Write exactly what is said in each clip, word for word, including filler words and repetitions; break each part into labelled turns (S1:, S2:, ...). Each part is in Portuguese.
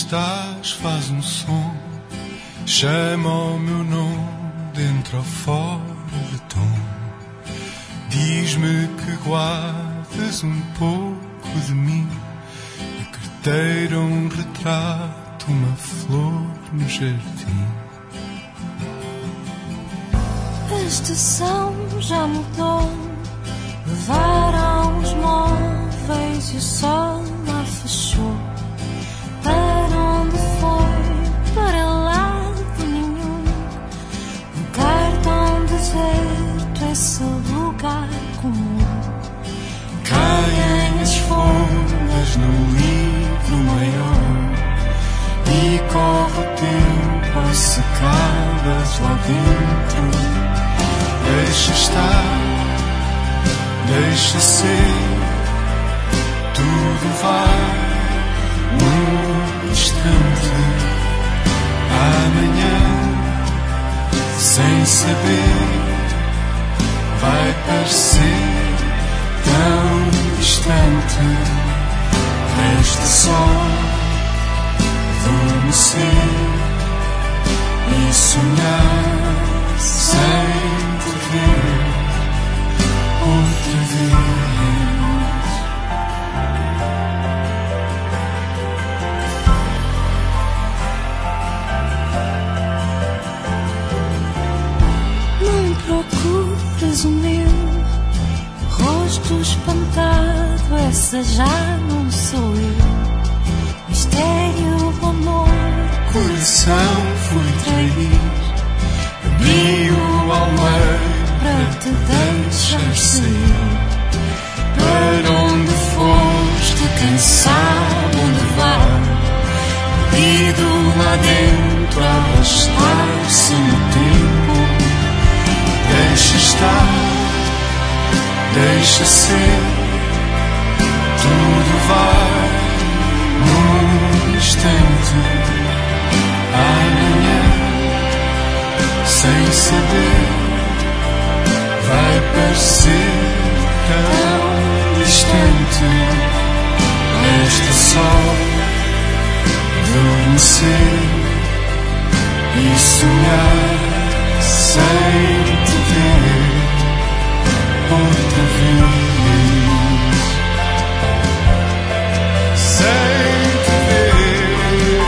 S1: estás, faz um som, chama o meu nome, dentro ou fora de tom. Diz-me que guardas um pouco de mim, na carteira um retrato, uma flor no jardim.
S2: A estação já mudou, levaram os móveis e o sol lá fechou. Para onde foi? Para lado nenhum. Um cartão deserto, esse lugar comum.
S1: Caem as folhas no livro maior e corre o tempo a secá-las lá dentro. Deixa estar, deixa ser, tudo vai num instante. Amanhã, sem saber, vai parecer tão distante. Resta só adormecer e sonhar sem te ver outra vez.
S2: Não procuras o meu rosto espantado, essa já não sou eu. Mistério do amor,
S1: Coração foi trair, abri-o ao meio
S2: para te deixar sair.
S1: para onde foste, quem sabe onde vai, perdido lá dentro, a arrastar-se no tempo. Deixa estar, deixa ser, tudo vai num instante. Amanhã, sem saber, vai parecer tão distante. Resta só adormecer e sonhar sem te ver outra vez. Sem te ver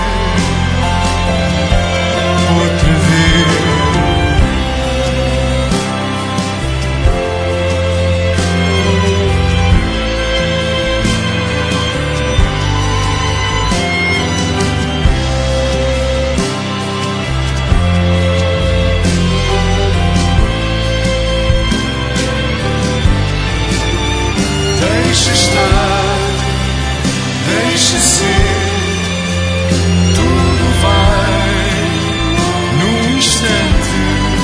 S1: outra vez. Deixa estar, deixa ser, tudo vai num instante.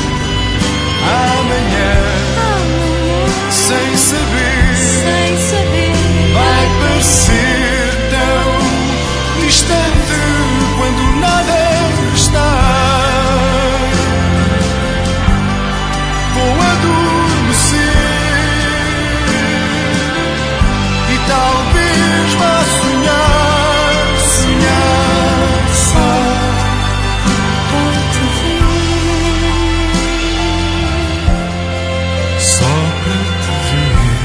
S1: Amanhã, sem saber,
S2: sem saber,
S1: vai parecer tão distante quando nada está. Vou adormecer e talvez vá sonhar, sonhar só
S2: por te ver.
S1: só para te ver.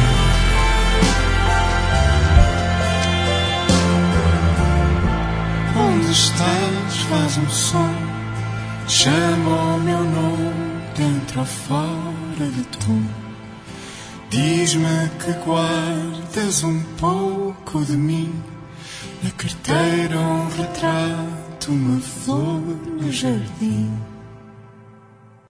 S1: Onde estás, faz um som, chama o meu nome, dentro ou fora de tom. Diz-me que guardas um pouco de mim, na carteira um retrato, uma flor no jardim.